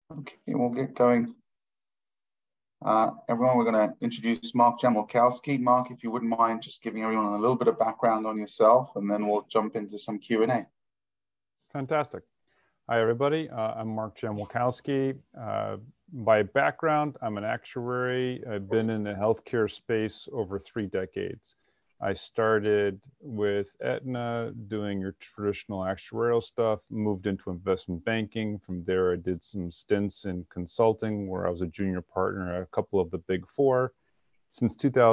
Okay, we'll get going. Everyone, we're going to introduce Mark Jamilkowski. Mark, if you wouldn't mind just giving everyone a little bit of background on yourself, and then we'll jump into some Q&A. Fantastic. Hi, everybody. I'm Mark Jamilkowski. By background, I'm an actuary. I've been in the healthcare space over 3 decades. I started with Aetna doing your traditional actuarial stuff, moved into investment banking. From there, I did some stints in consulting where I was a junior partner at a couple of the big 4. Since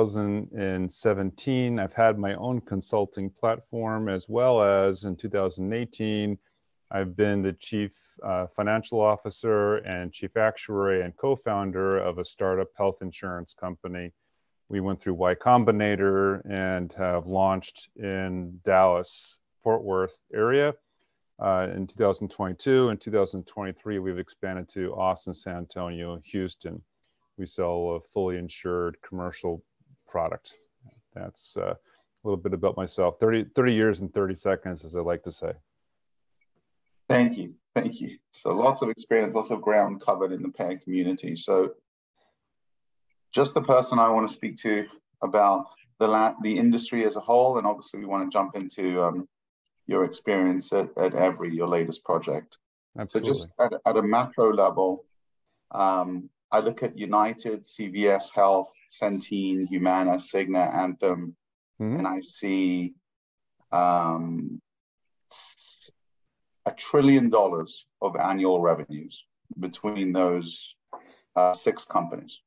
2017, I've had my own consulting platform, as well as in 2018, I've been the chief financial officer and chief actuary and co-founder of a startup health insurance company. We went through Y Combinator and have launched in Dallas, Fort Worth area in 2022. In 2023, we've expanded to Austin, San Antonio, Houston. We sell a fully insured commercial product. That's a little bit about myself. 30 years and 30 seconds, as I like to say. Thank you. Thank you. So lots of experience, lots of ground covered in the payer community. So just the person I want to speak to about the industry as a whole, and obviously we want to jump into your experience at Evry, your latest project. Absolutely. So just at a macro level, I look at United, CVS Health, Centene, Humana, Cigna, Anthem, and I see $1 trillion of annual revenues between those 6 companies.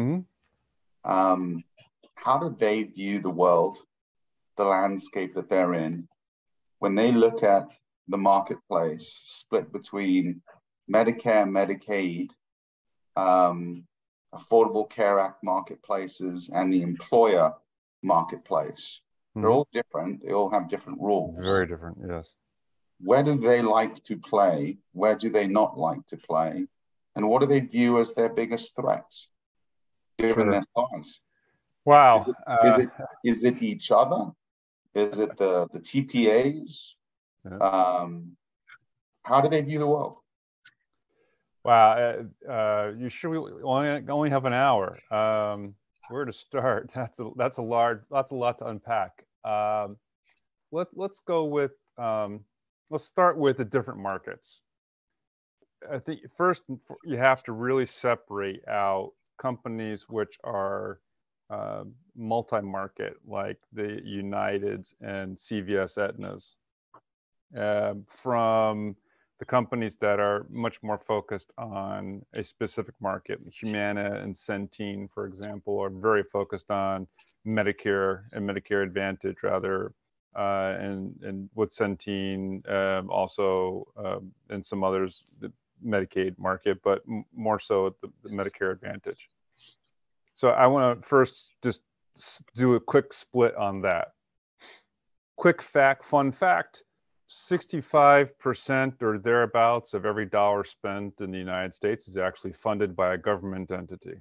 How do they view the world, the landscape that they're in, when they look at the marketplace split between Medicare, Medicaid, Affordable Care Act marketplaces, and the employer marketplace? They're all different. They all have different rules. Very different, yes. Where do they like to play? Where do they not like to play? And what do they view as their biggest threats, given their size? Wow. Is it each other? Is it the TPAs? Yeah. How do they view the world? Wow. You sure we only have an hour? Where to start? That's a lot to unpack. Let's go with let's start with the different markets. I think first you have to really separate out companies which are multi-market, like the Uniteds and CVS Aetnas, from the companies that are much more focused on a specific market. Humana and Centene, for example, are very focused on Medicare and Medicare Advantage, rather. And with Centene, also, and some others, the Medicaid market, but more so the Medicare Advantage. So I want to first just do a quick split on that. Quick fact, fun fact, 65% or thereabouts of every dollar spent in the United States is actually funded by a government entity.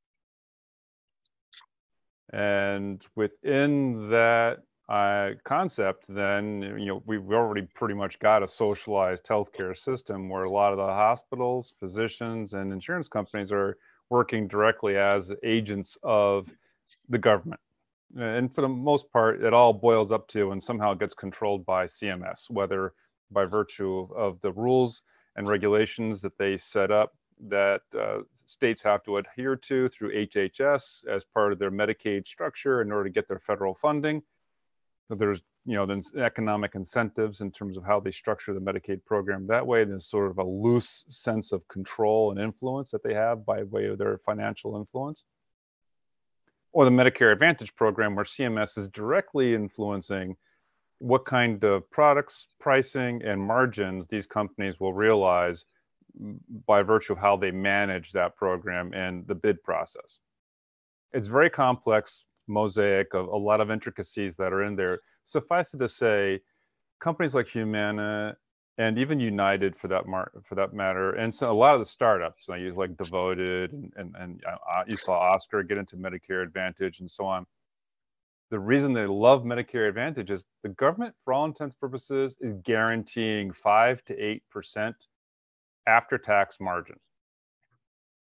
And within that concept, then, we've already pretty much got a socialized healthcare system where a lot of the hospitals, physicians, and insurance companies are working directly as agents of the government. And for the most part, it all boils up to and somehow gets controlled by CMS, whether by virtue of the rules and regulations that they set up that states have to adhere to through HHS as part of their Medicaid structure in order to get their federal funding. So there's, then economic incentives in terms of how they structure the Medicaid program that way. There's sort of a loose sense of control and influence that they have by way of their financial influence. Or the Medicare Advantage program, where CMS is directly influencing what kind of products, pricing, and margins these companies will realize by virtue of how they manage that program and the bid process. It's very complex mosaic of a lot of intricacies that are in there. Suffice it to say, companies like Humana and even United, for that matter, and so a lot of the startups, like Devoted and you saw Oscar get into Medicare Advantage and so on. The reason they love Medicare Advantage is the government, for all intents and purposes, is guaranteeing 5 to 8% after-tax margin.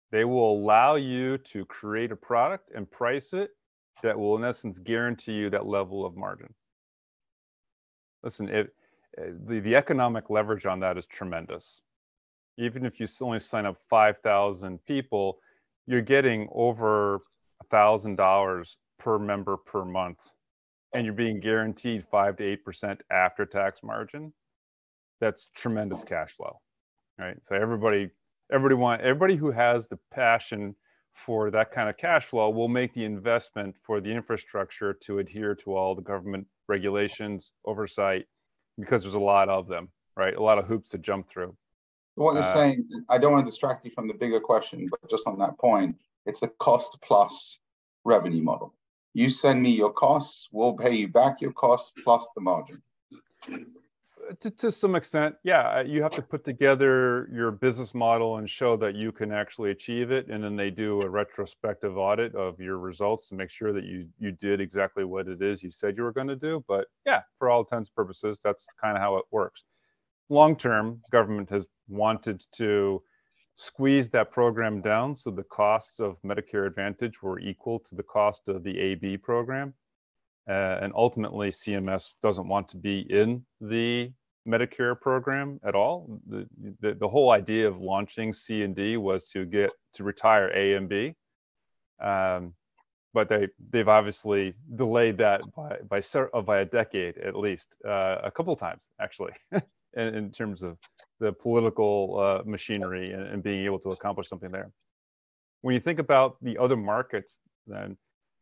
They will allow you to create a product and price it that will, in essence, guarantee you that level of margin. Listen, the economic leverage on that is tremendous. Even if you only sign up 5,000 people, you're getting over $1,000 per member per month, and you're being guaranteed 5 to 8% after-tax margin. That's tremendous cash flow, right? So everybody who has the passion for that kind of cash flow will make the investment for the infrastructure to adhere to all the government regulations, oversight, because there's a lot of them, right? A lot of hoops to jump through. What you're saying, I don't want to distract you from the bigger question, but just on that point, it's a cost plus revenue model. You send me your costs, we'll pay you back your costs plus the margin. To some extent, yeah. You have to put together your business model and show that you can actually achieve it, and then they do a retrospective audit of your results to make sure that you did exactly what it is you said you were going to do. But yeah, for all intents and purposes, that's kind of how it works. Long term, government has wanted to squeeze that program down so the costs of Medicare Advantage were equal to the cost of the AB program. And ultimately, CMS doesn't want to be in the Medicare program at all. The whole idea of launching C and D was to retire A and B, but they've obviously delayed that by a decade at least, a couple of times actually, in terms of the political machinery and being able to accomplish something there. When you think about the other markets, then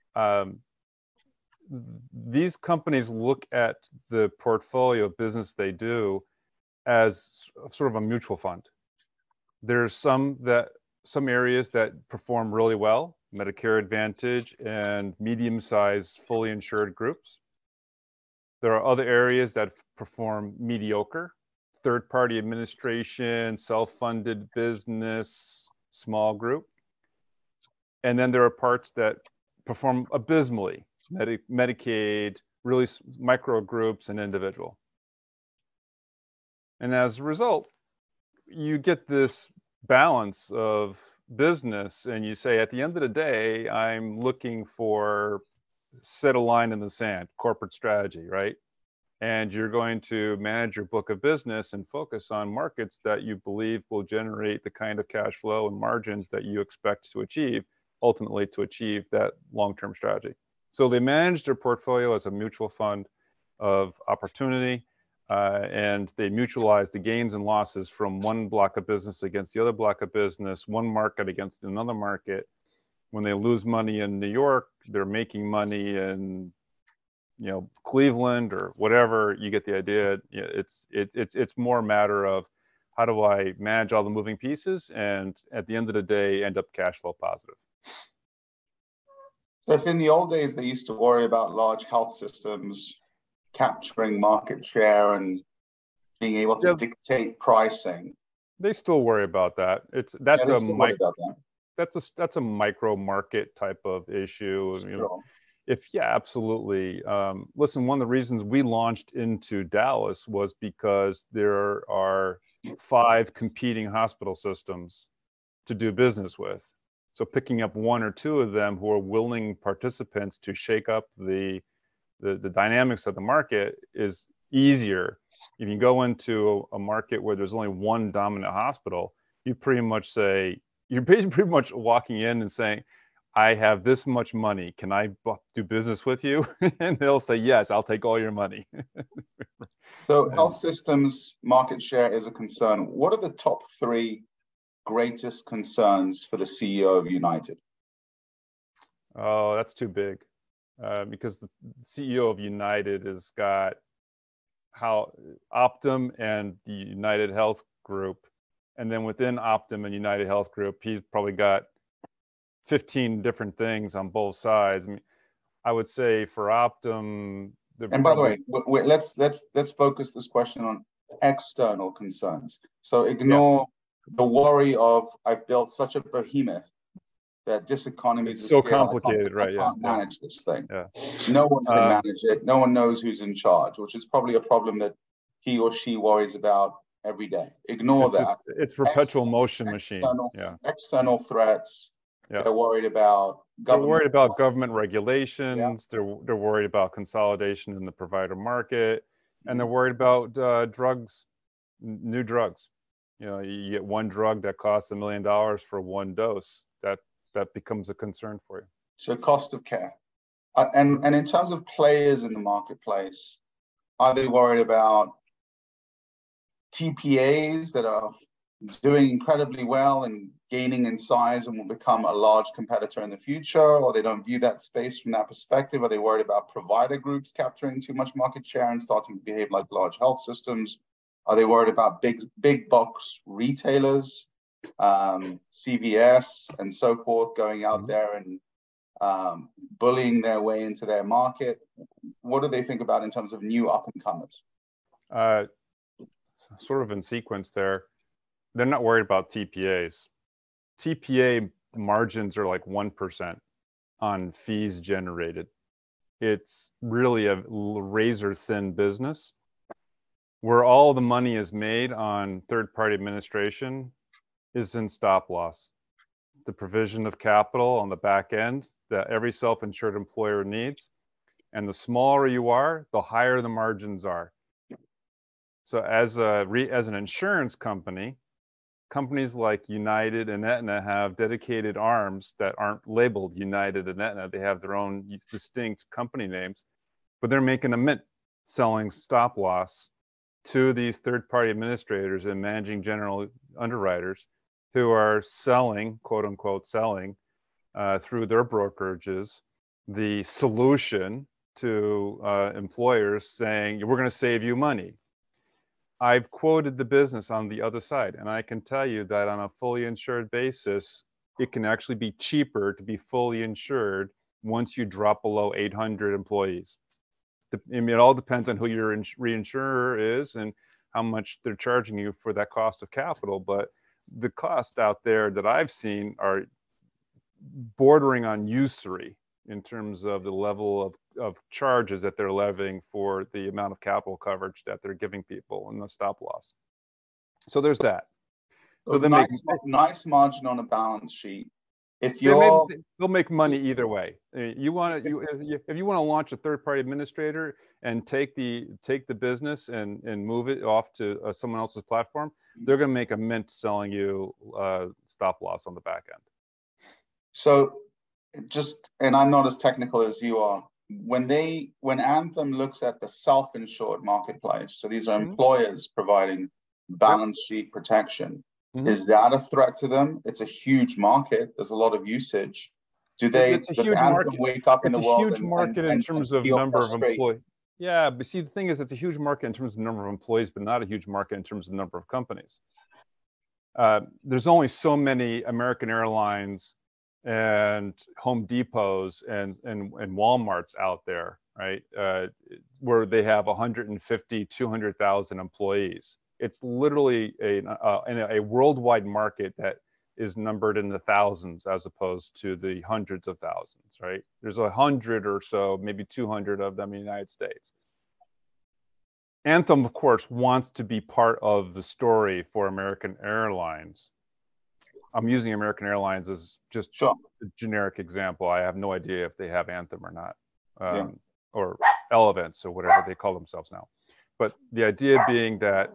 these companies look at the portfolio of business they do as sort of a mutual fund. There's some areas that perform really well, Medicare Advantage and medium-sized fully insured groups. There are other areas that perform mediocre, third-party administration, self-funded business, small group. And then there are parts that perform abysmally, Medicaid, really micro groups, and individual. And as a result, you get this balance of business, and you say, at the end of the day, I'm looking for set a line in the sand, corporate strategy, right? And you're going to manage your book of business and focus on markets that you believe will generate the kind of cash flow and margins that you expect to achieve, ultimately to achieve that long-term strategy. So they manage their portfolio as a mutual fund of opportunity, and they mutualize the gains and losses from one block of business against the other block of business, one market against another market. When they lose money in New York, they're making money in, Cleveland or whatever. You get the idea. It's more a matter of how do I manage all the moving pieces, and at the end of the day, end up cash flow positive. So if in the old days they used to worry about large health systems capturing market share and being able to dictate pricing, they still worry about that. That's a micro market type of issue. Sure. Absolutely. Listen, one of the reasons we launched into Dallas was because there are 5 competing hospital systems to do business with. So picking up 1 or 2 of them who are willing participants to shake up the dynamics of the market is easier. If you go into a market where there's only one dominant hospital, you're pretty much walking in and saying, I have this much money. Can I do business with you? And they'll say, yes, I'll take all your money. So health systems market share is a concern. What are the top 3 greatest concerns for the CEO of United? Oh, that's too big, because the CEO of United has got Optum and the United Health Group, and then within Optum and United Health Group, he's probably got 15 different things on both sides. I mean, I would say for Optum. And by the way, let's focus this question on external concerns. So ignore the worry of I've built such a behemoth that diseconomies it's so complicated, right? I can't manage this thing. Yeah. No one can manage it. No one knows who's in charge, which is probably a problem that he or she worries about every day. Ignore that. It's perpetual motion machine. Yeah. External threats. Yeah. They're worried about government. They're worried about government regulations. Yeah. They're worried about consolidation in the provider market, and they're worried about drugs, new drugs. You know, you get one drug that costs $1 million for one dose. That becomes a concern for you. So cost of care. And in terms of players in the marketplace, are they worried about TPAs that are doing incredibly well and gaining in size and will become a large competitor in the future, or they don't view that space from that perspective? Are they worried about provider groups capturing too much market share and starting to behave like large health systems? Are they worried about big box retailers, CVS and so forth, going out there and bullying their way into their market? What do they think about in terms of new up-and-comers? Sort of in sequence there. They're not worried about TPAs. TPA margins are like 1% on fees generated. It's really a razor-thin business. Where all the money is made on third-party administration is in stop loss. The provision of capital on the back end that every self-insured employer needs. And the smaller you are, the higher the margins are. So as an insurance company, companies like United and Aetna have dedicated arms that aren't labeled United and Aetna. They have their own distinct company names, but they're making a mint selling stop loss to these third-party administrators and managing general underwriters who are selling, quote unquote, selling through their brokerages the solution to employers saying, we're going to save you money. I've quoted the business on the other side, and I can tell you that on a fully insured basis, it can actually be cheaper to be fully insured once you drop below 800 employees. I mean, it all depends on who your reinsurer is and how much they're charging you for that cost of capital. But the costs out there that I've seen are bordering on usury in terms of the level of charges that they're levying for the amount of capital coverage that they're giving people in the stop loss. So there's that. So nice margin on a balance sheet. If you're, they'll make money either way. If you want to launch a third-party administrator and take the business and move it off to someone else's platform, they're going to make a mint selling you stop loss on the back end. So and I'm not as technical as you are. When Anthem looks at the self-insured marketplace, so these are employers providing balance sheet protection. Is that a threat to them? It's a huge market. There's a lot of usage. Does Anthem wake up in the world? It's a huge market in terms of number of employees. Yeah, but see, the thing is, it's a huge market in terms of the number of employees, but not a huge market in terms of the number of companies. There's only so many American Airlines and Home Depots and Walmarts out there, right? Where they have 150, 200,000 employees. It's literally a worldwide market that is numbered in the thousands as opposed to the hundreds of thousands, right? There's 100 or so, maybe 200 of them in the United States. Anthem, of course, wants to be part of the story for American Airlines. I'm using American Airlines as just a generic example. I have no idea if they have Anthem or not, or Elevance or whatever they call themselves now. But the idea being that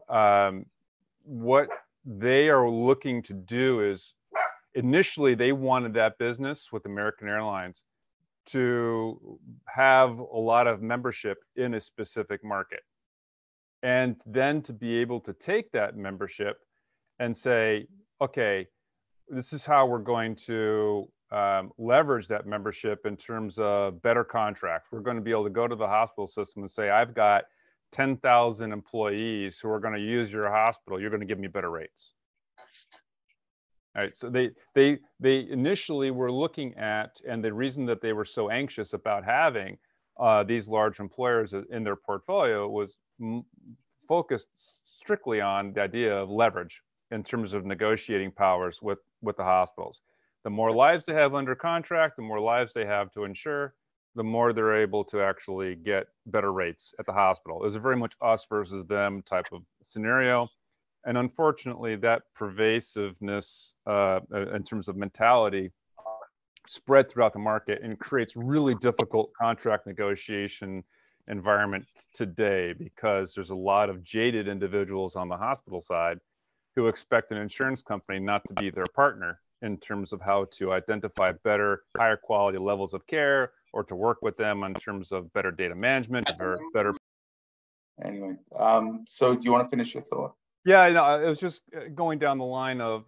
what they are looking to do is, initially they wanted that business with American Airlines to have a lot of membership in a specific market, and then to be able to take that membership and say, okay, this is how we're going to leverage that membership in terms of better contracts. We're going to be able to go to the hospital system and say, I've got 10,000 employees who are going to use your hospital. You're going to give me better rates. All right. So they initially were looking at, and the reason that they were so anxious about having these large employers in their portfolio was focused strictly on the idea of leverage in terms of negotiating powers with the hospitals. The more lives they have under contract, the more lives they have to insure, the more they're able to actually get better rates at the hospital. It's a very much us versus them type of scenario. And unfortunately, that pervasiveness in terms of mentality spread throughout the market and creates really difficult contract negotiation environment today, because there's a lot of jaded individuals on the hospital side who expect an insurance company not to be their partner in terms of how to identify better, higher quality levels of care, or to work with them in terms of better data management, or better. Anyway, so do you want to finish your thought? Yeah, it was just going down the line of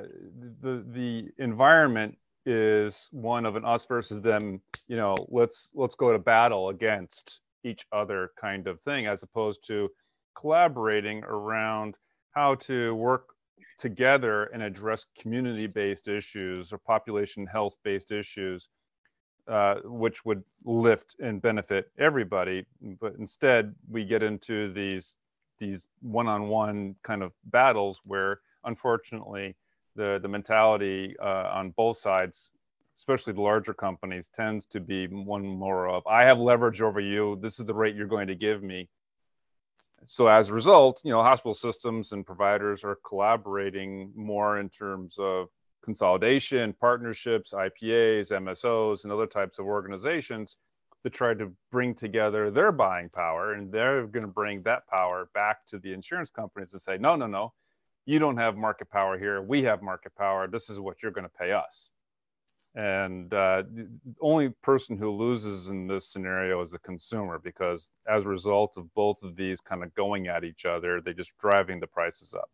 the environment is one of an us versus them, let's go to battle against each other kind of thing, as opposed to collaborating around how to work together and address community-based issues or population health-based issues, which would lift and benefit everybody. But instead, we get into these one-on-one kind of battles where, unfortunately, the mentality on both sides, especially the larger companies, tends to be one more of, I have leverage over you, this is the rate you're going to give me. So as a result, hospital systems and providers are collaborating more in terms of consolidation, partnerships, IPAs, MSOs, and other types of organizations to try to bring together their buying power. And they're going to bring that power back to the insurance companies and say, no, you don't have market power here. We have market power. This is what you're going to pay us. And the only person who loses in this scenario is the consumer, because as a result of both of these kind of going at each other, they're just driving the prices up.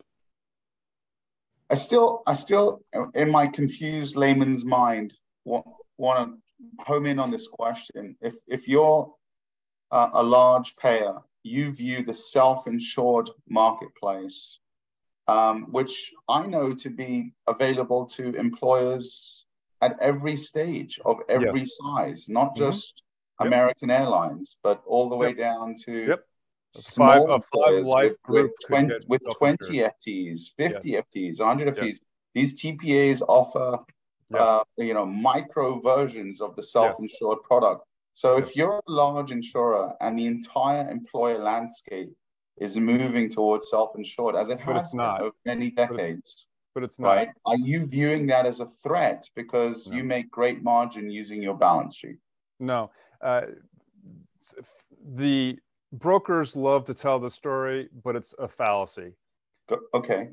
I still, in my confused layman's mind, want to home in on this question. If you're a large payer, you view the self-insured marketplace, which I know to be available to employers at every stage of every size, not just American Airlines, but all the way down to small employers with 20 FTEs, 50 FTEs, 100 FTEs. These TPAs offer micro versions of the self-insured product. So if you're a large insurer and the entire employer landscape is moving towards self-insured, as it has been over many decades, but it's not. Right? Are you viewing that as a threat because you make great margin using your balance sheet? No. The brokers love to tell the story, but it's a fallacy. Okay.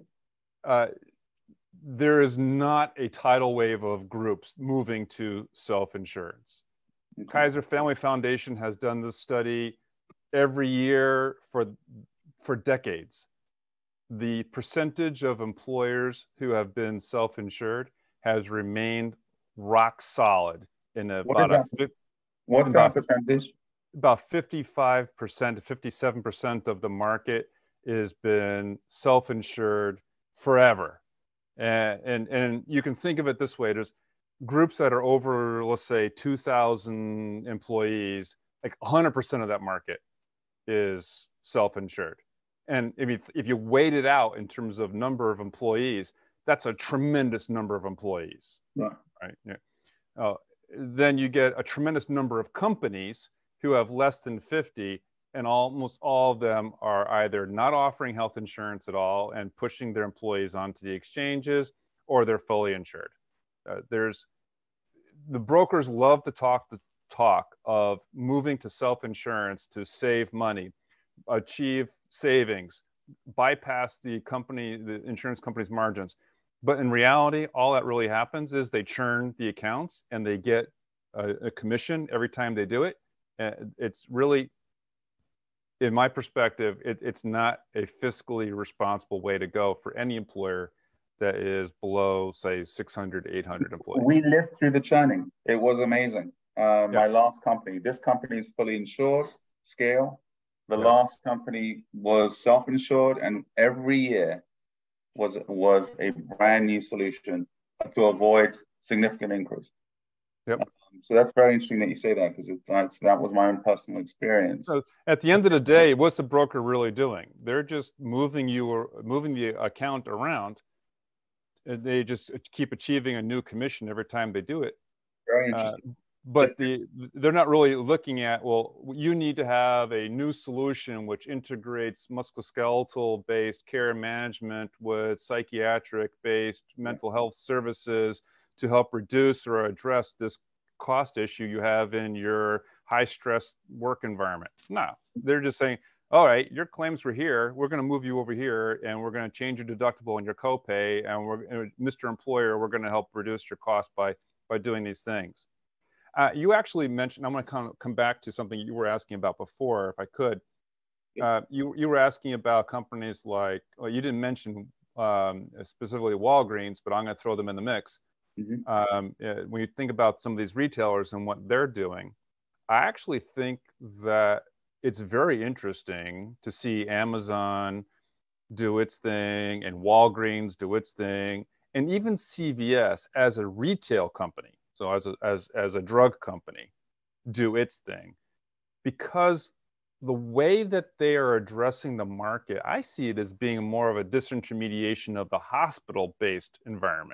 There is not a tidal wave of groups moving to self-insurance. Okay. Kaiser Family Foundation has done this study every year for decades. The percentage of employers who have been self-insured has remained rock solid in what's that percentage? About 55% to 57% of the market has been self-insured forever. And you can think of it this way. There's groups that are over, let's say, 2,000 employees, like 100% of that market is self-insured. And if you weight it out in terms of number of employees, that's a tremendous number of employees. Yeah. Right. Yeah. Then you get a tremendous number of companies who have less than 50, and almost all of them are either not offering health insurance at all and pushing their employees onto the exchanges, or they're fully insured. The brokers love to talk the talk of moving to self-insurance to save money, achieve savings, bypass the insurance company's margins. But in reality, all that really happens is they churn the accounts and they get a commission every time they do it. And it's really, in my perspective, it's not a fiscally responsible way to go for any employer that is below, say, 600, 800 employees. We lived through the churning. It was amazing. My last company, this company is fully insured, scale. The last company was self-insured, and every year was a brand new solution to avoid significant increase. Yep. So that's very interesting that you say that, because that was my own personal experience. So at the end of the day, what's the broker really doing? They're just moving the account around, and they just keep achieving a new commission every time they do it. Very interesting. but they're not really looking at, well, you need to have a new solution which integrates musculoskeletal based care management with psychiatric based mental health services to help reduce or address this cost issue you have in your high stress work environment. No, they're just saying, all right, your claims were here. We're going to move you over here, and we're going to change your deductible and your copay, and Mr. Employer, we're going to help reduce your cost by doing these things. You actually mentioned, I'm going to come back to something you were asking about before, if I could. You were asking about companies like, well, you didn't mention specifically Walgreens, but I'm going to throw them in the mix. Mm-hmm. When you think about some of these retailers and what they're doing, I actually think that it's very interesting to see Amazon do its thing and Walgreens do its thing, and even CVS as a retail company, so as a drug company, do its thing. Because the way that they are addressing the market, I see it as being more of a disintermediation of the hospital-based environment.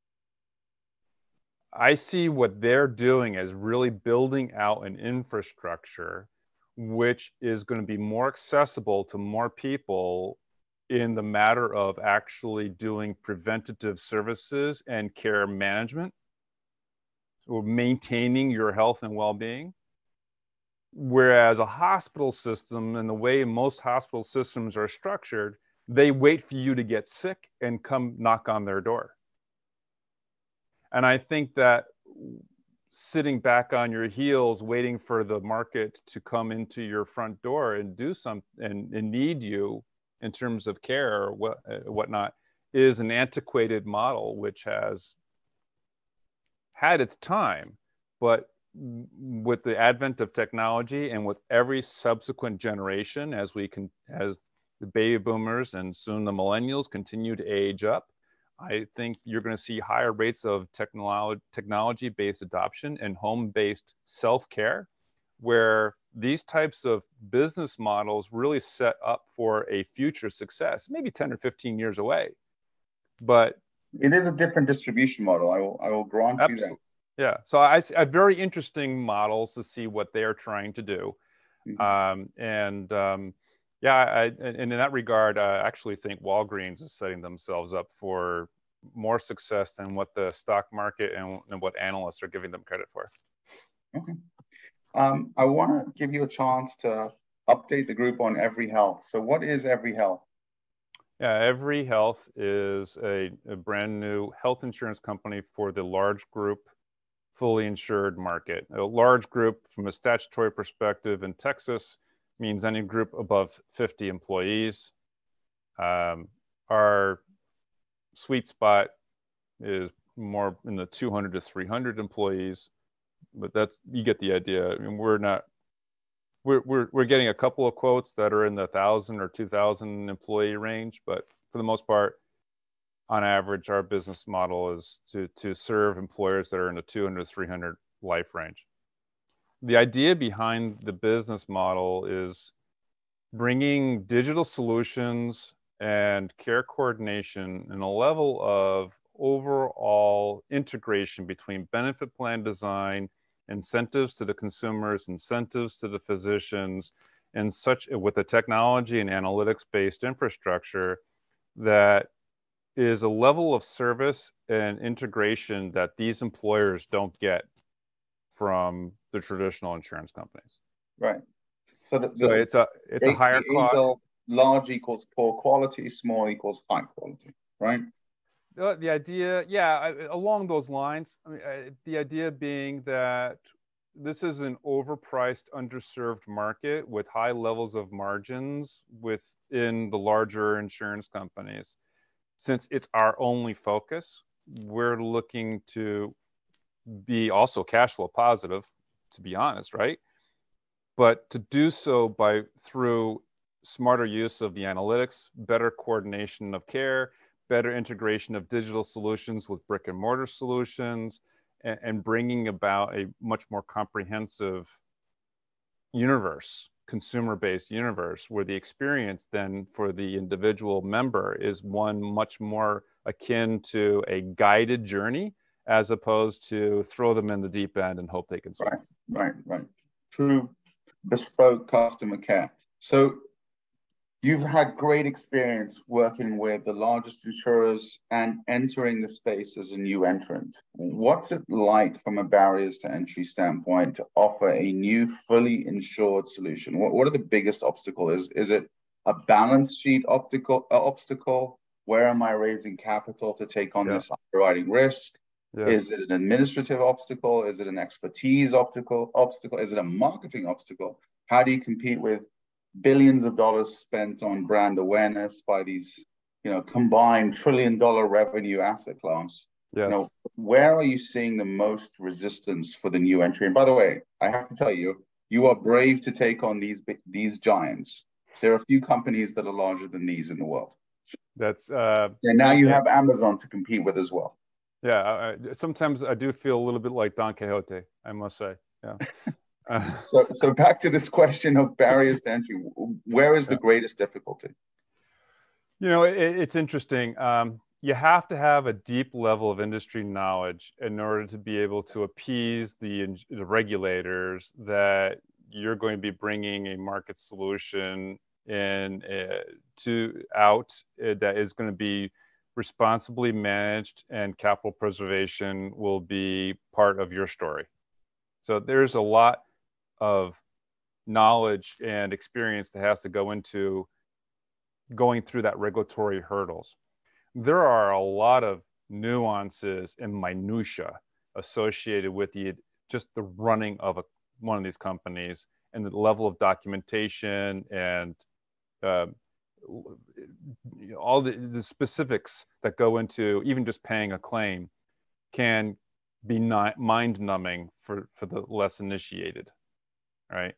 I see what they're doing as really building out an infrastructure which is going to be more accessible to more people in the matter of actually doing preventative services and care management, or maintaining your health and well-being. Whereas a hospital system, and the way most hospital systems are structured, they wait for you to get sick and come knock on their door. And I think that sitting back on your heels, waiting for the market to come into your front door and do something and need you in terms of care or whatnot, is an antiquated model which has had its time. But with the advent of technology and with every subsequent generation, as the baby boomers and soon the millennials continue to age up, I think you're going to see higher rates of technology-based adoption and home-based self-care, where these types of business models really set up for a future success, maybe 10 or 15 years away. But it is a different distribution model. I will grant you that. Yeah. So I have very interesting models to see what they're trying to do. Mm-hmm. And in that regard, I actually think Walgreens is setting themselves up for more success than what the stock market and what analysts are giving them credit for. Okay. I want to give you a chance to update the group on Every Health. So what is Every Health? Yeah, Every Health is a brand new health insurance company for the large group, fully insured market. A large group from a statutory perspective in Texas means any group above 50 employees. Our sweet spot is more in the 200 to 300 employees, but you get the idea. I mean, we're getting a couple of quotes that are in the 1,000 or 2,000 employee range, but for the most part, on average, our business model is to serve employers that are in the 200 to 300 life range. The idea behind the business model is bringing digital solutions and care coordination and a level of overall integration between benefit plan design, incentives to the consumers, incentives to the physicians, and such with a technology and analytics-based infrastructure that is a level of service and integration that these employers don't get from the traditional insurance companies. Right. So it's a higher cost. Large equals poor quality, small equals high quality, right? The idea, along those lines. I mean, the idea being that this is an overpriced, underserved market with high levels of margins within the larger insurance companies. Since it's our only focus, we're looking to be also cash flow positive, to be honest, right? But to do so through smarter use of the analytics, better coordination of care, better integration of digital solutions with brick and mortar solutions, and bringing about a much more comprehensive universe, consumer-based universe, where the experience then for the individual member is one much more akin to a guided journey as opposed to throw them in the deep end and hope they can swim. Right. True bespoke customer care. So you've had great experience working with the largest insurers and entering the space as a new entrant. What's it like from a barriers to entry standpoint to offer a new fully insured solution? What are the biggest obstacles? Is it a balance sheet obstacle? Where am I raising capital to take on this underwriting risk? Is it an administrative obstacle? Is it an expertise obstacle? Is it a marketing obstacle? How do you compete with billions of dollars spent on brand awareness by these, combined $1 trillion revenue asset class? Yes. Where are you seeing the most resistance for the new entry? And by the way, I have to tell you, you are brave to take on these giants. There are a few companies that are larger than these in the world. That's and now you have Amazon to compete with as well. Yeah, sometimes I do feel a little bit like Don Quixote, I must say. Yeah. So back to this question of barriers to entry. Where is the greatest difficulty? It's interesting. You have to have a deep level of industry knowledge in order to be able to appease the regulators that you're going to be bringing a market solution in that is going to be responsibly managed, and capital preservation will be part of your story. So there's a lot of knowledge and experience that has to go into going through that regulatory hurdles. There are a lot of nuances and minutia associated with just the running of one of these companies, and the level of documentation and all the specifics that go into even just paying a claim can be mind-numbing for the less initiated, right?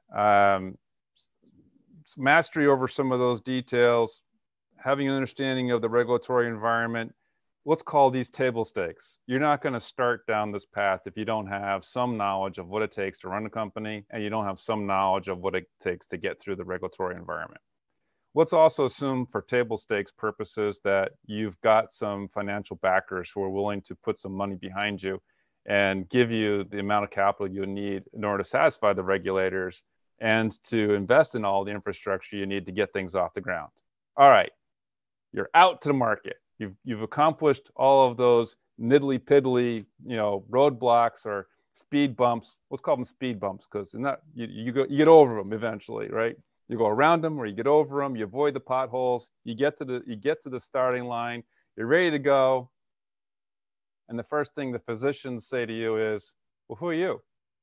Mastery over some of those details, having an understanding of the regulatory environment. Let's call these table stakes. You're not going to start down this path if you don't have some knowledge of what it takes to run a company, and you don't have some knowledge of what it takes to get through the regulatory environment. Let's also assume for table stakes purposes that you've got some financial backers who are willing to put some money behind you and give you the amount of capital you need in order to satisfy the regulators and to invest in all the infrastructure you need to get things off the ground. All right, you're out to the market. You've accomplished all of those niddly piddly, roadblocks or speed bumps. Let's call them speed bumps, because you get over them eventually, right? You go around them or you get over them. You avoid the potholes. You get to the starting line. You're ready to go. And the first thing the physicians say to you is, "Well, who are you?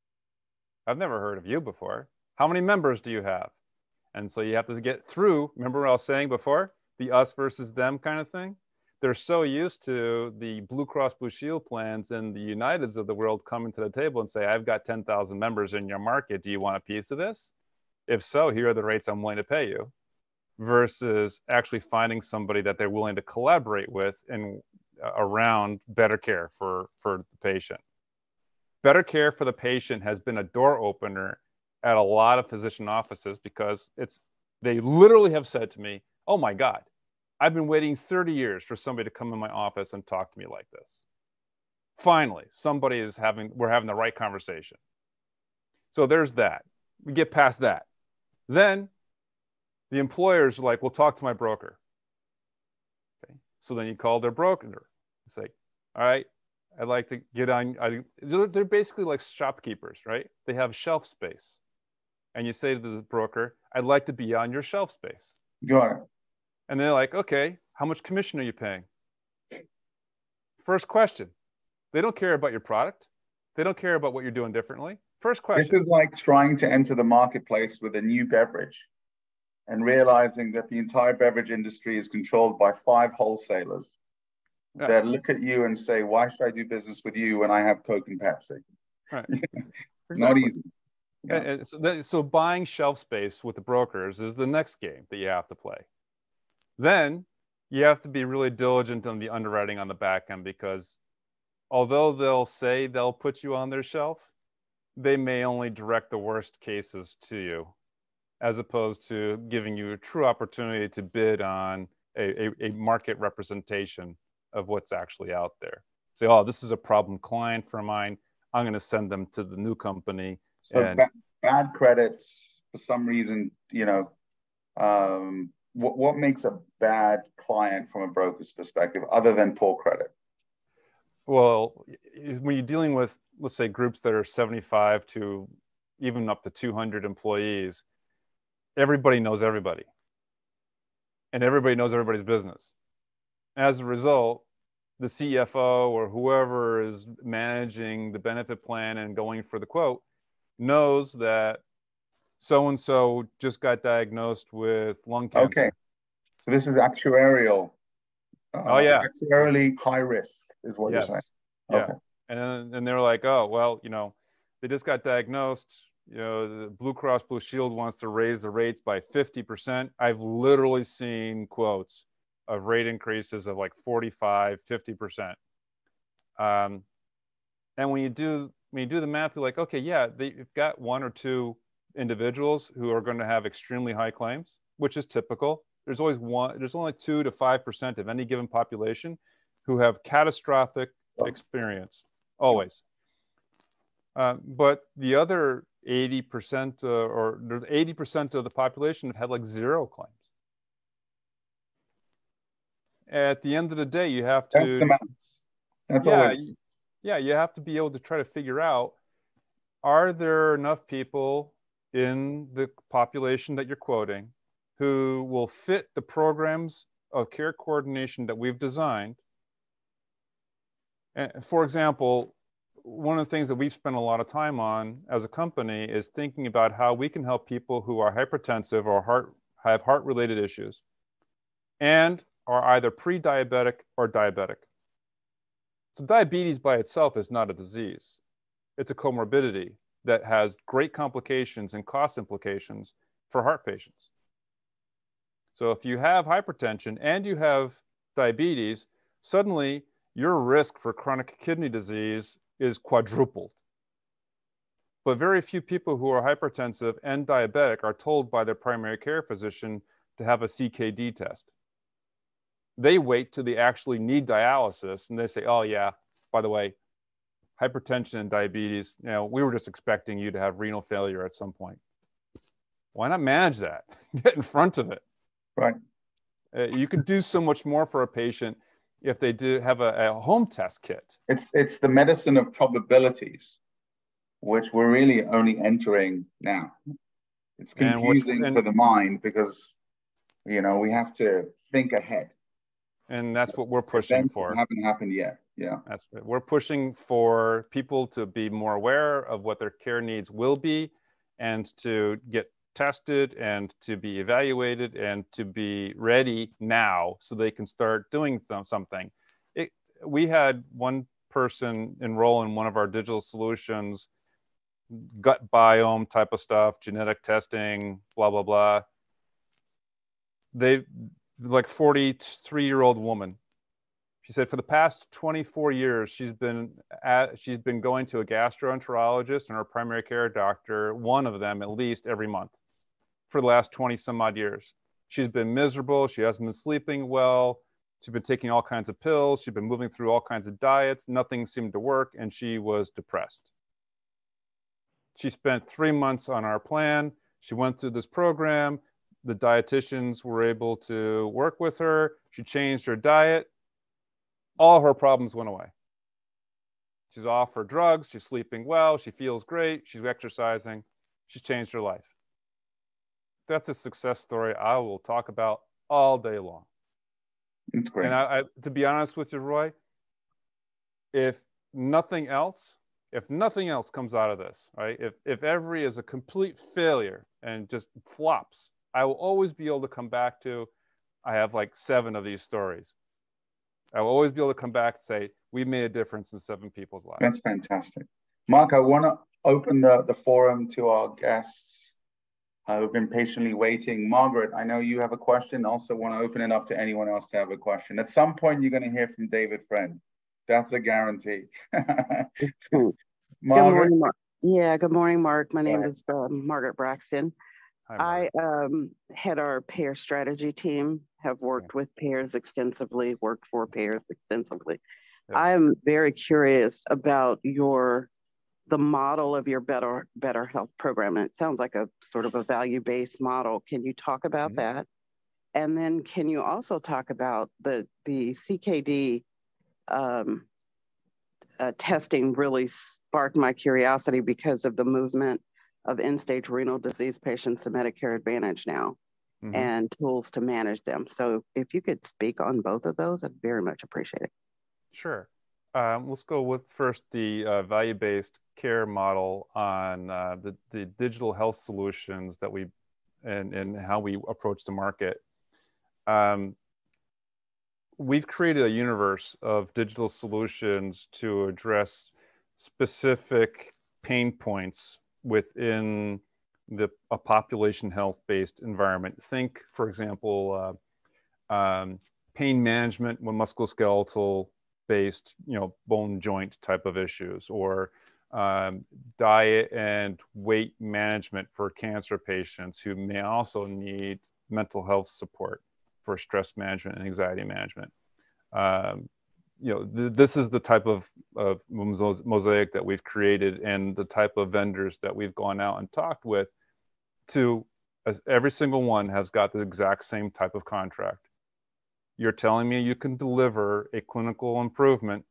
I've never heard of you before. How many members do you have?" And so you have to get through. Remember what I was saying before? The us versus them kind of thing. They're so used to the Blue Cross Blue Shield plans and the Uniteds of the world coming to the table and say, "I've got 10,000 members in your market. Do you want a piece of this? If so, here are the rates I'm willing to pay you," versus actually finding somebody that they're willing to collaborate with and around better care for the patient. Better care for the patient has been a door opener at a lot of physician offices, because they literally have said to me, "Oh my God, I've been waiting 30 years for somebody to come in my office and talk to me like this. Finally, we're having the right conversation." So there's that. We get past that. Then the employers are like, "Well, talk to my broker." Okay. So then you call their broker. You say, "All right, I'd like to get on." They're basically like shopkeepers, right? They have shelf space. And you say to the broker, "I'd like to be on your shelf space." Got it. And they're like, "Okay, how much commission are you paying?" First question. They don't care about your product. They don't care about what you're doing differently. First question. This is like trying to enter the marketplace with a new beverage and realizing that the entire beverage industry is controlled by 5 wholesalers that look at you and say, "Why should I do business with you when I have Coke and Pepsi?" Right. Exactly. Not easy. Yeah. So buying shelf space with the brokers is the next game that you have to play. Then you have to be really diligent on the underwriting on the back end, because although they'll say they'll put you on their shelf, they may only direct the worst cases to you, as opposed to giving you a true opportunity to bid on a market representation of what's actually out there. say, oh, this is a problem client for mine. I'm going to send them to the new company. So And bad credits for some reason, what makes a bad client from a broker's perspective, other than poor credit? well, when you're dealing with, let's say, groups that are 75 to even up to 200 employees, everybody knows everybody, and everybody knows everybody's business. As a result, the CFO or whoever is managing the benefit plan and going for the quote knows that so-and-so just got diagnosed with lung cancer. Okay, so this is actuarial. Oh yeah, actuarially high risk is what you're saying. yes, yeah. Okay. And they're like, oh well, they just got diagnosed. The Blue Cross Blue Shield wants to raise the rates by 50%. I've literally seen quotes of rate increases of like 45, 50%. And when you do the math, you're like, okay, yeah, they've got one or two individuals who are going to have extremely high claims, which is typical. There's only 2 to 5% of any given population who have catastrophic experience, always. But the other 80% or 80% of the population have had like 0 claims. At the end of the day, you have to. That's the math. That's always. Yeah, you have to be able to try to figure out, are there enough people in the population that you're quoting who will fit the programs of care coordination that we've designed? And for example, one of the things that we've spent a lot of time on as a company is thinking about how we can help people who are hypertensive or have heart-related issues and are either pre-diabetic or diabetic. So diabetes by itself is not a disease. It's a comorbidity that has great complications and cost implications for heart patients. So if you have hypertension and you have diabetes, suddenly your risk for chronic kidney disease is quadrupled. But very few people who are hypertensive and diabetic are told by their primary care physician to have a CKD test. They wait till they actually need dialysis and they say, oh yeah, by the way, hypertension and diabetes, we were just expecting you to have renal failure at some point. Why not manage that? Get in front of it. Right. You can do so much more for a patient if they do have a home test kit. It's the medicine of probabilities, which we're really only entering now. It's confusing for the mind because, we have to think ahead. And that's what we're pushing for. Haven't happened yet. Yeah. We're pushing for people to be more aware of what their care needs will be and to get tested and to be evaluated and to be ready now so they can start doing something. We had one person enroll in one of our digital solutions, gut biome type of stuff, genetic testing, blah, blah, blah. Like 43-year-old woman. She said for the past 24 years, she's been going to a gastroenterologist and her primary care doctor, one of them at least every month for the last 20 some odd years. She's been miserable. She hasn't been sleeping well. She's been taking all kinds of pills. She's been moving through all kinds of diets. Nothing seemed to work, and she was depressed. She spent 3 months on our plan. She went through this program. The dietitians were able to work with her. She changed her diet. All her problems went away. She's off her drugs. She's sleeping well. She feels great. She's exercising. She's changed her life. That's a success story I will talk about all day long. It's great. And to be honest with you, Roy, if nothing else comes out of this, right? If Every is a complete failure and just flops, I will always be able to come back to, I have like 7 of these stories. I will always be able to come back and say, we made a difference in 7 people's lives. That's fantastic. Mark, I want to open the forum to our guests who've been patiently waiting. Margaret, I know you have a question. Also want to open it up to anyone else to have a question. At some point, you're going to hear from David Friend. That's a guarantee. Margaret? Good morning, Mark. Yeah, good morning, Mark. My name is Margaret Braxton. Hi, I head our payer strategy team, have worked with payers extensively, worked for payers extensively. Yeah. I'm very curious about the model of your Better Health program. It sounds like a sort of a value-based model. Can you talk about that? And then can you also talk about the CKD testing really sparked my curiosity because of the movement of end-stage renal disease patients to Medicare Advantage now and tools to manage them. So if you could speak on both of those, I'd very much appreciate it. Sure. Let's go with first the value-based care model on the digital health solutions that we and how we approach the market. We've created a universe of digital solutions to address specific pain points within a population health-based environment. Think, for example, pain management with musculoskeletal based, bone joint type of issues, or diet and weight management for cancer patients who may also need mental health support for stress management and anxiety management. This is the type of mosaic that we've created and the type of vendors that we've gone out and talked with every single one has got the exact same type of contract. You're telling me you can deliver a clinical improvement.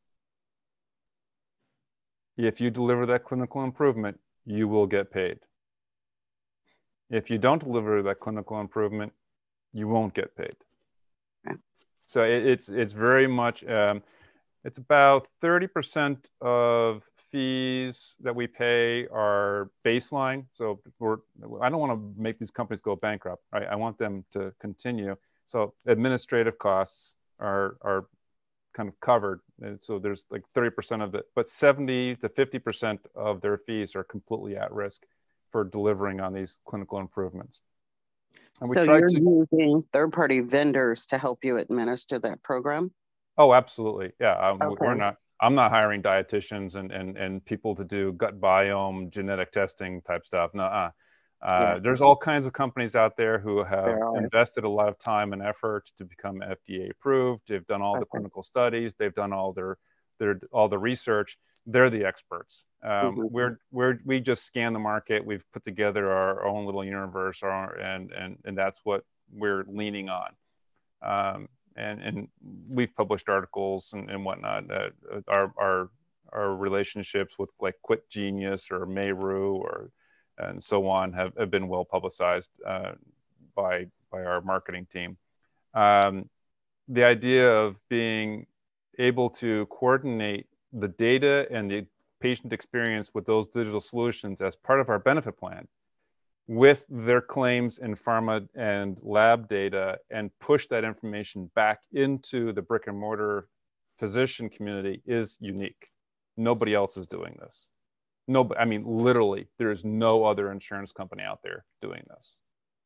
If you deliver that clinical improvement, you will get paid. If you don't deliver that clinical improvement, you won't get paid. Okay. So it's very much, it's about 30% of fees that we pay are baseline. So I don't want to make these companies go bankrupt, right? I want them to continue. So administrative costs are kind of covered. And so there's like 30% of it, but 70 to 50% of their fees are completely at risk for delivering on these clinical improvements. And so you're using third-party vendors to help you administer that program? Oh, absolutely. Yeah, Okay. I'm not hiring dietitians and people to do gut biome genetic testing type stuff. No, there's all kinds of companies out there who have invested a lot of time and effort to become FDA approved. They've done all the clinical studies. They've done all the research. They're the experts. We just scan the market. We've put together our own little universe, and that's what we're leaning on. And we've published articles and whatnot. Our relationships with like Quit Genius or Meru and so on have been well publicized by our marketing team. The idea of being able to coordinate the data and the patient experience with those digital solutions as part of our benefit plan with their claims in pharma and lab data and push that information back into the brick and mortar physician community is unique. Nobody else is doing this. I mean, literally, there is no other insurance company out there doing this.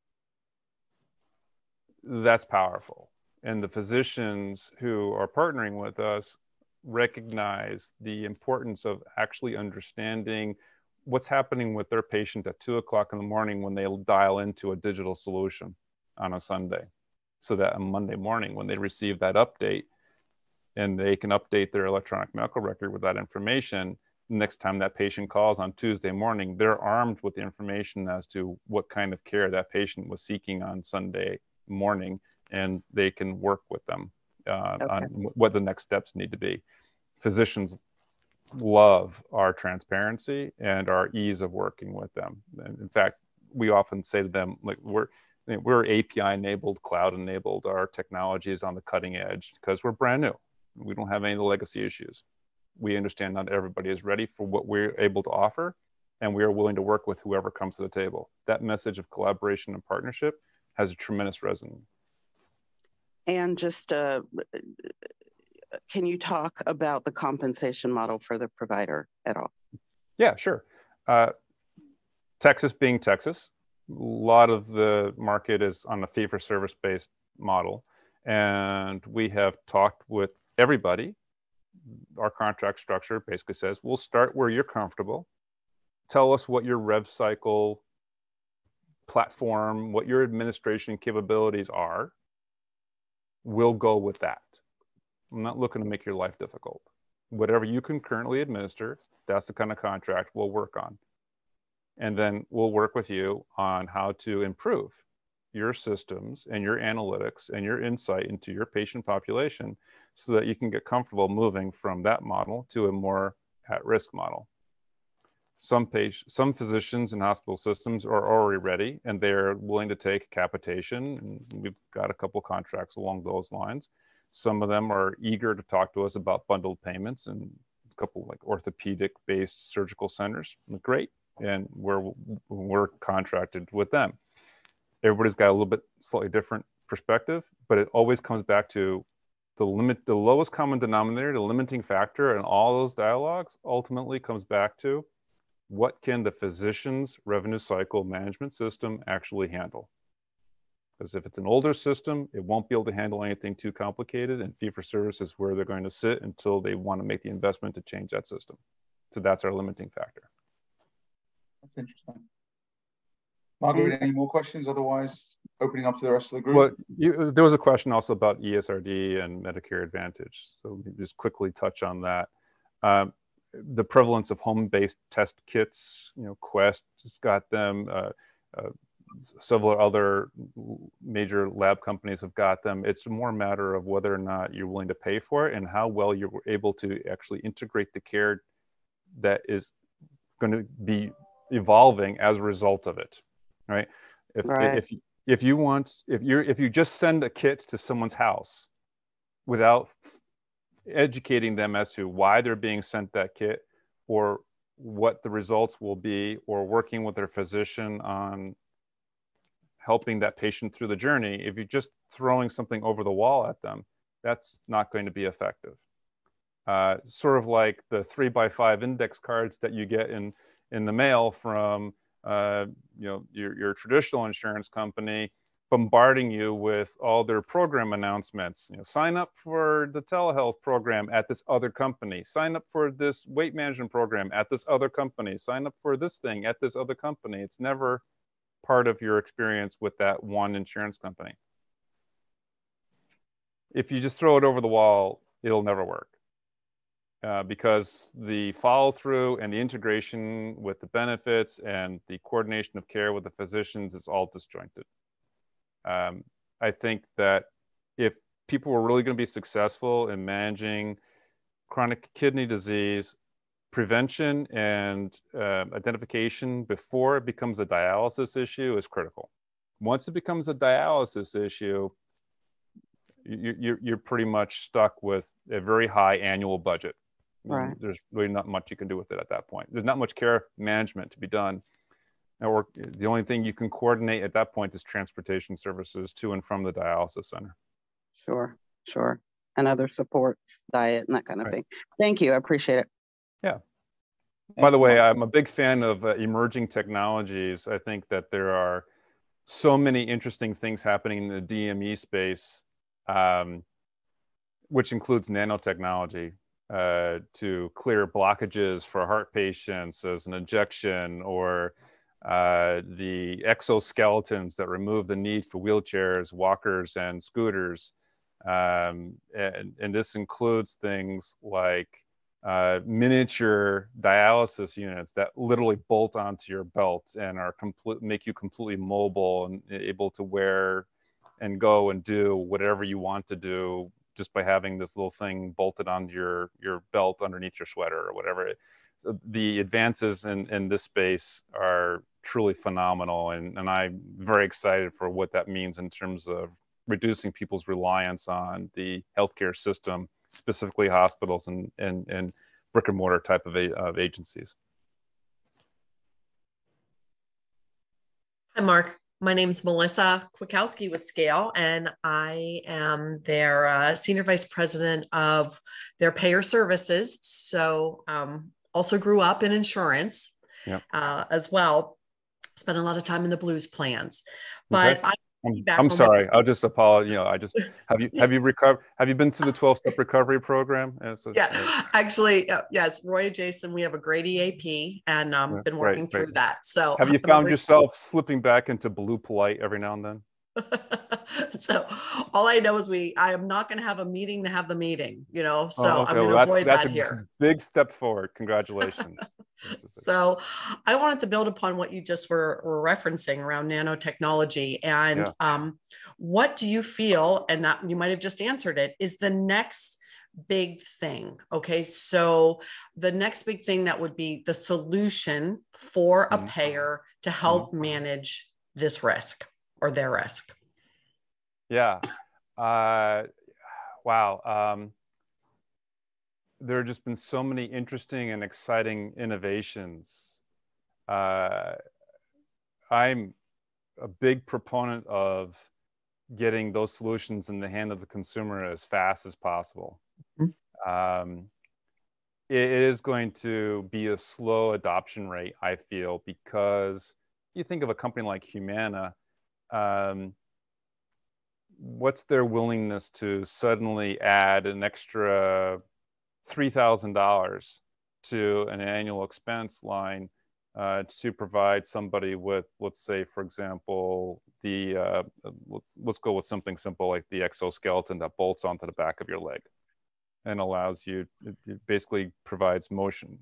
That's powerful. And the physicians who are partnering with us recognize the importance of actually understanding what's happening with their patient at 2 o'clock in the morning when they'll dial into a digital solution on a Sunday. So that on Monday morning, when they receive that update and they can update their electronic medical record with that information, next time that patient calls on Tuesday morning, they're armed with the information as to what kind of care that patient was seeking on Sunday morning, and they can work with them on what the next steps need to be. Physicians love our transparency and our ease of working with them. And in fact, we often say to them, like, we're API enabled, cloud enabled. Our technology is on the cutting edge because we're brand new. We don't have any of the legacy issues. We understand not everybody is ready for what we're able to offer, and we are willing to work with whoever comes to the table. That message of collaboration and partnership has a tremendous resonance. And just can you talk about the compensation model for the provider at all? Yeah, sure. Texas being Texas, a lot of the market is on a fee-for-service based model. And we have talked with everybody. Our contract structure basically says, we'll start where you're comfortable. Tell us what your rev cycle platform, what your administration capabilities are. We'll go with that. I'm not looking to make your life difficult. whatever you can currently administer, that's the kind of contract we'll work on. And then we'll work with you on how to improve your systems and your analytics and your insight into your patient population so that you can get comfortable moving from that model to a more at-risk model. Some physicians and hospital systems are already ready and they're willing to take capitation, and we've got a couple contracts along those lines. Some of them are eager to talk to us about bundled payments, and a couple like orthopedic-based surgical centers. Great, and we're contracted with them. Everybody's got a little bit slightly different perspective, but it always comes back to the lowest common denominator, the limiting factor in all those dialogues ultimately comes back to what can the physician's revenue cycle management system actually handle? Because if it's an older system, it won't be able to handle anything too complicated, and fee-for-service is where they're going to sit until they want to make the investment to change that system. So that's our limiting factor. That's interesting. Margaret, any more questions? Otherwise, opening up to the rest of the group. Well, there was a question also about ESRD and Medicare Advantage. So let me just quickly touch on that. The prevalence of home-based test kits, Quest has got them. Several other major lab companies have got them. It's more a matter of whether or not you're willing to pay for it and how well you're able to actually integrate the care that is going to be evolving as a result of it, right? If you just send a kit to someone's house without educating them as to why they're being sent that kit or what the results will be, or working with their physician on helping that patient through the journey, if you're just throwing something over the wall at them, that's not going to be effective. Sort of like the 3x5 index cards that you get in the mail from your traditional insurance company, bombarding you with all their program announcements. Sign up for the telehealth program at this other company. Sign up for this weight management program at this other company. Sign up for this thing at this other company. It's never part of your experience with that one insurance company. If you just throw it over the wall, it'll never work. Because the follow through and the integration with the benefits and the coordination of care with the physicians is all disjointed. I think that if people were really going to be successful in managing chronic kidney disease, prevention and identification before it becomes a dialysis issue is critical. Once it becomes a dialysis issue, you're pretty much stuck with a very high annual budget. Right. There's really not much you can do with it at that point. There's not much care management to be done. Or the only thing you can coordinate at that point is transportation services to and from the dialysis center. Sure. And other supports, diet, and that kind of thing. Thank you. I appreciate it. Yeah. By the way, I'm a big fan of emerging technologies. I think that there are so many interesting things happening in the DME space, which includes nanotechnology to clear blockages for heart patients as an injection, or the exoskeletons that remove the need for wheelchairs, walkers, and scooters. And this includes things like miniature dialysis units that literally bolt onto your belt and are make you completely mobile and able to wear and go and do whatever you want to do just by having this little thing bolted onto your belt underneath your sweater or whatever. So the advances in this space are truly phenomenal, and I'm very excited for what that means in terms of reducing people's reliance on the healthcare system, specifically hospitals and brick and mortar type of agencies. Hi, Mark. My name is Melissa Kwiatkowski with Scale, and I am their Senior Vice President of their payer services. So also grew up in insurance as well. Spent a lot of time in the Blues plans. But okay. I'm sorry. I'll just apologize. Have you recovered? Have you been through the 12-step recovery program? Actually, yes. Roy and Jason, we have a great EAP, and been working through that. So have you found yourself slipping back into Blue Polite every now and then? So all I know is I am not going to have a meeting to have the meeting, so Oh, okay. I'm going to avoid that here. Big step forward. Congratulations. So I wanted to build upon what you just were referencing around nanotechnology. And what do you feel, and that you might have just answered it, is the next big thing? Okay, so the next big thing that would be the solution for a payer to help manage this risk or their risk. Yeah. Wow. There have just been so many interesting and exciting innovations. I'm a big proponent of getting those solutions in the hand of the consumer as fast as possible. It is going to be a slow adoption rate, I feel, because you think of a company like Humana, what's their willingness to suddenly add an extra $3,000 to an annual expense line to provide somebody with, let's say, for example, let's go with something simple like the exoskeleton that bolts onto the back of your leg and allows you, it basically provides motion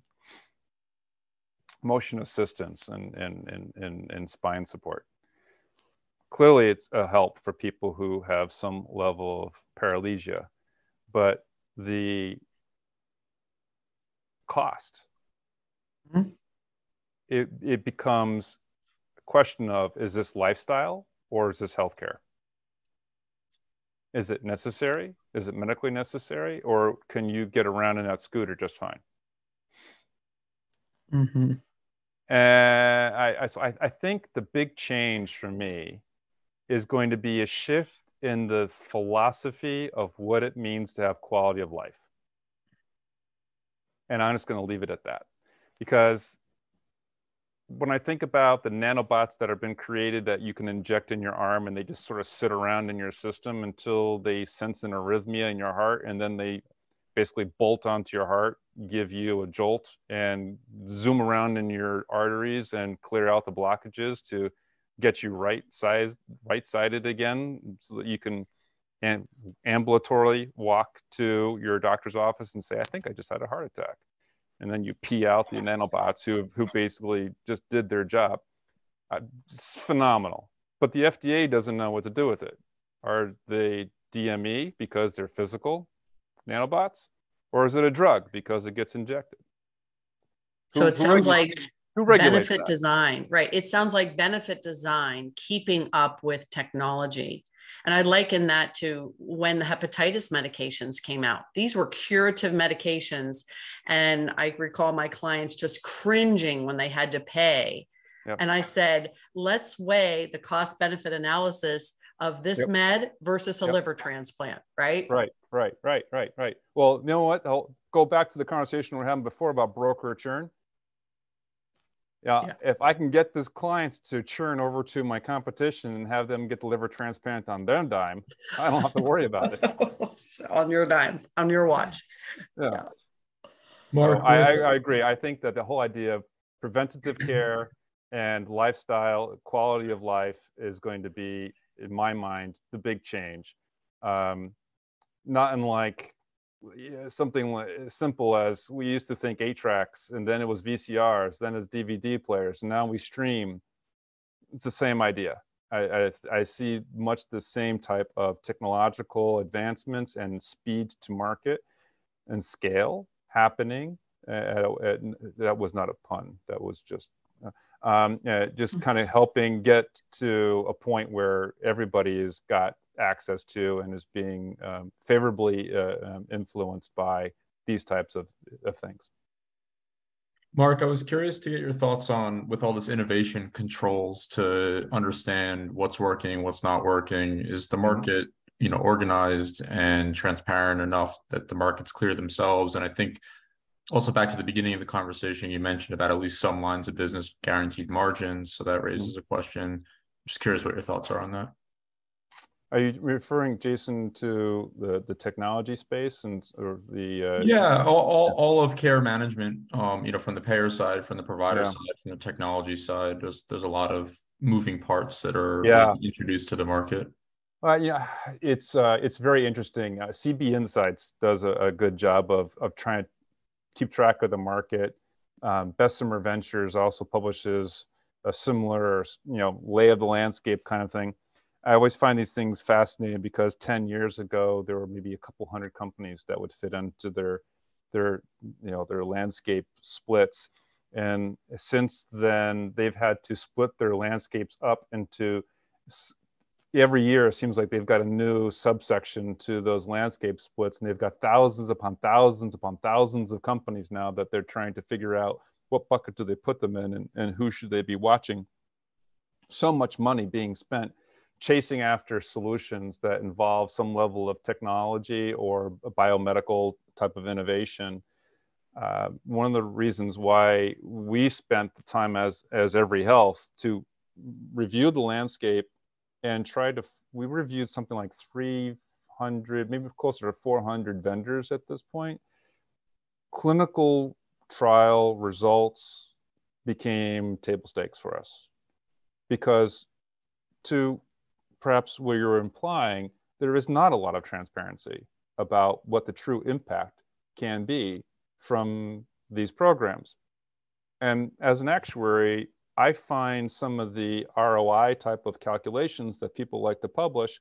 assistance and spine support. Clearly, it's a help for people who have some level of paralysia, but the cost, it becomes a question of, is this lifestyle or is this healthcare? Is it necessary? Is it medically necessary? Or can you get around in that scooter just fine? And I think the big change for me is going to be a shift in the philosophy of what it means to have quality of life. And I'm just going to leave it at that. Because when I think about the nanobots that have been created that you can inject in your arm and they just sort of sit around in your system until they sense an arrhythmia in your heart, and then they basically bolt onto your heart, give you a jolt, and zoom around in your arteries and clear out the blockages to get you right-sided again, so that you can ambulatorily walk to your doctor's office and say, I think I just had a heart attack. And then you pee out the nanobots who basically just did their job. It's phenomenal. But the FDA doesn't know what to do with it. Are they DME because they're physical nanobots? Or is it a drug because it gets injected? So it sounds like benefit design, right? It sounds like benefit design, keeping up with technology. And I liken that to when the hepatitis medications came out. These were curative medications. And I recall my clients just cringing when they had to pay. Yep. And I said, let's weigh the cost benefit analysis of this med versus a liver transplant, right? Right. Well, you know what? I'll go back to the conversation we were having before about broker churn. Yeah, if I can get this client to churn over to my competition and have them get the liver transplant on their dime, I don't have to worry about it. On your dime, on your watch. Yeah. Mark, so I agree. I think that the whole idea of preventative care and lifestyle, quality of life is going to be, in my mind, the big change. Not unlike something as simple as we used to think 8-tracks, and then it was VCRs, then it's DVD players, and now we stream. It's the same idea. I see much the same type of technological advancements and speed to market and scale happening. That was not a pun. That was just kind of helping get to a point where everybody has got access to and is being favorably influenced by these types of things. Mark, I was curious to get your thoughts on, with all this innovation, controls to understand what's working, what's not working. Is the market, organized and transparent enough that the markets clear themselves? And I think also back to the beginning of the conversation, you mentioned about at least some lines of business guaranteed margins. So that raises a question. I'm just curious what your thoughts are on that. Are you referring, Jason, to the technology space or the? Yeah, all of care management. From the payer side, from the provider Yeah. side, from the technology side. There's a lot of moving parts that are Yeah. being introduced to the market. Yeah, it's very interesting. CB Insights does a good job of trying to keep track of the market. Bessemer Ventures also publishes a similar, lay of the landscape kind of thing. I always find these things fascinating because 10 years ago there were maybe a couple hundred companies that would fit into their landscape splits, and since then they've had to split their landscapes up into every year. It seems like they've got a new subsection to those landscape splits, and they've got thousands upon thousands upon thousands of companies now that they're trying to figure out what bucket do they put them in, and who should they be watching. So much money being spent chasing after solutions that involve some level of technology or a biomedical type of innovation. One of the reasons why we spent the time as Every Health to review the landscape and we reviewed something like 300, maybe closer to 400 vendors at this point. Clinical trial results became table stakes for us, because to perhaps where you're implying, there is not a lot of transparency about what the true impact can be from these programs. And as an actuary, I find some of the ROI type of calculations that people like to publish,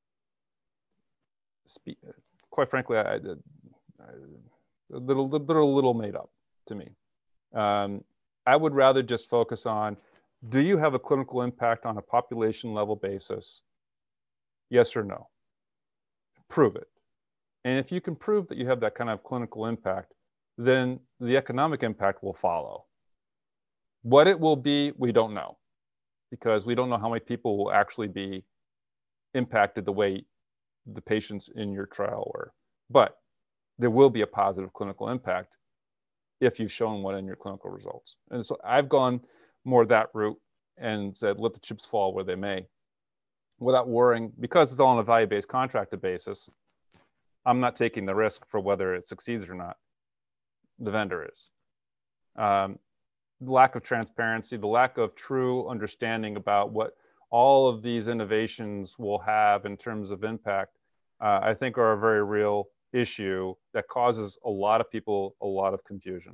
quite frankly, they're a little made up to me. I would rather just focus on, do you have a clinical impact on a population level basis? Yes or no? Prove it. And if you can prove that you have that kind of clinical impact, then the economic impact will follow. What it will be, we don't know, because we don't know how many people will actually be impacted the way the patients in your trial were. But there will be a positive clinical impact if you've shown one in your clinical results. And so I've gone more that route and said, let the chips fall where they may, without worrying, because it's all on a value-based contracted basis. I'm not taking the risk for whether it succeeds or not. The vendor is. The lack of transparency, the lack of true understanding about what all of these innovations will have in terms of impact, I think are a very real issue that causes a lot of people a lot of confusion.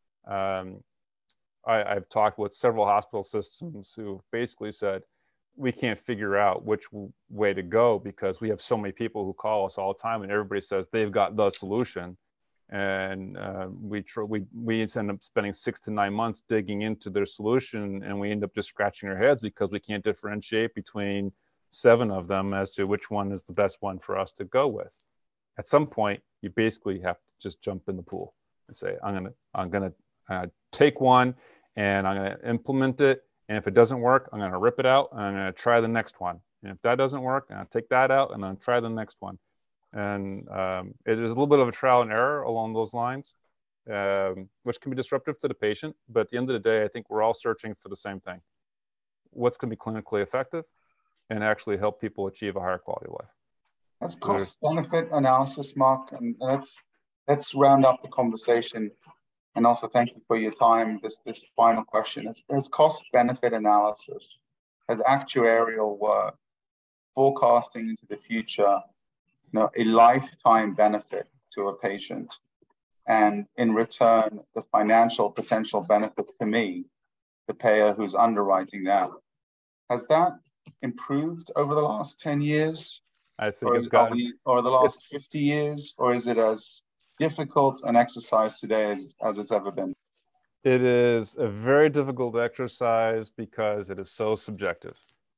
I've talked with several hospital systems who basically said, we can't figure out which way to go because we have so many people who call us all the time and everybody says they've got the solution. And we end up spending 6 to 9 months digging into their solution, and we end up just scratching our heads because we can't differentiate between 7 of them as to which one is the best one for us to go with. At some point, you basically have to just jump in the pool and say, I'm gonna take one and I'm gonna implement it. And if it doesn't work, I'm gonna rip it out and I'm gonna try the next one. And if that doesn't work, I'm gonna take that out and then try the next one. And it is a little bit of a trial and error along those lines, which can be disruptive to the patient. But at the end of the day, I think we're all searching for the same thing. What's going to be clinically effective and actually help people achieve a higher quality of life. That's cost-benefit analysis, Mark. And let's round up the conversation. And also thank you for your time. This final question. As cost-benefit analysis, as actuarial work, forecasting into the future, a lifetime benefit to a patient, and in return, the financial potential benefit to me, the payer who's underwriting that. Has that improved over the last 10 years? I think it's gotten... Or the last 50 years? Or is it as difficult an exercise today as it's ever been? It is a very difficult exercise because it is so subjective.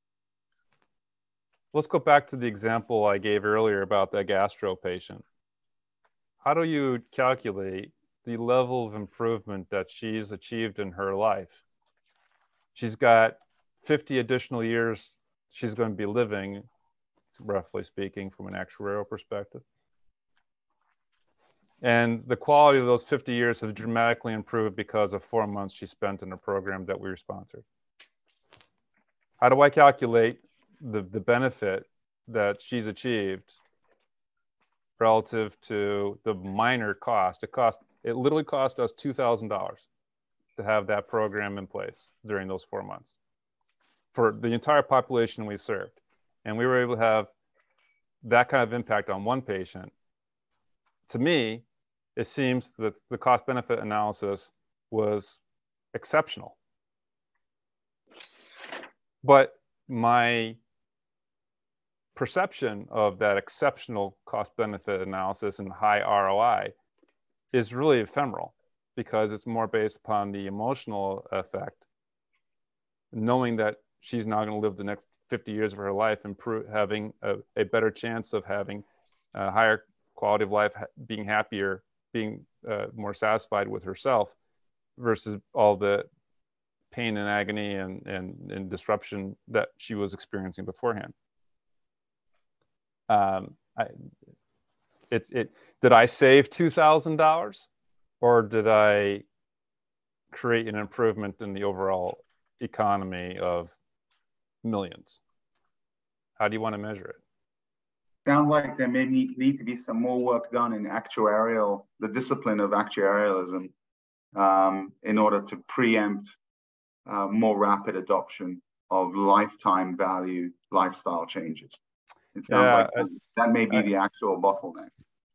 Let's go back to the example I gave earlier about that gastro patient. How do you calculate the level of improvement that she's achieved in her life? She's got 50 additional years she's going to be living, roughly speaking, from an actuarial perspective. And the quality of those 50 years has dramatically improved because of 4 months she spent in a program that we sponsored. How do I calculate the benefit that she's achieved relative to the minor cost. It literally cost us $2,000 to have that program in place during those 4 months for the entire population we served. And we were able to have that kind of impact on one patient. To me, it seems that the cost benefit analysis was exceptional. But my perception of that exceptional cost benefit analysis and high ROI is really ephemeral, because it's more based upon the emotional effect, knowing that she's now going to live the next 50 years of her life, having a better chance of having a higher quality of life, being happier, being more satisfied with herself, versus all the pain and agony and disruption that she was experiencing beforehand. Did I save $2,000, or did I create an improvement in the overall economy of millions? How do you want to measure it? Sounds like there may need to be some more work done in the discipline of actuarialism, in order to preempt more rapid adoption of lifetime value lifestyle changes. It sounds like that may be the actual bottleneck.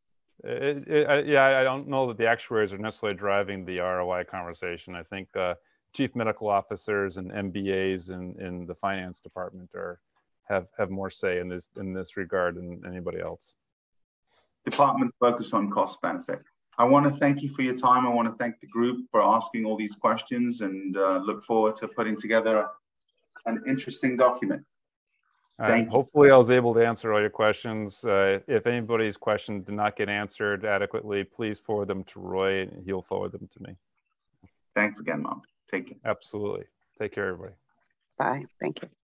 I don't know that the actuaries are necessarily driving the ROI conversation. I think chief medical officers and MBAs in the finance department have more say in this regard than anybody else. Departments focus on cost benefit. I want to thank you for your time. I want to thank the group for asking all these questions, and look forward to putting together an interesting document. Hopefully I was able to answer all your questions. If anybody's questions did not get answered adequately, please forward them to Roy, and he'll forward them to me. Thanks again, Mom. Take care. Absolutely. Take care, everybody. Bye. Thank you.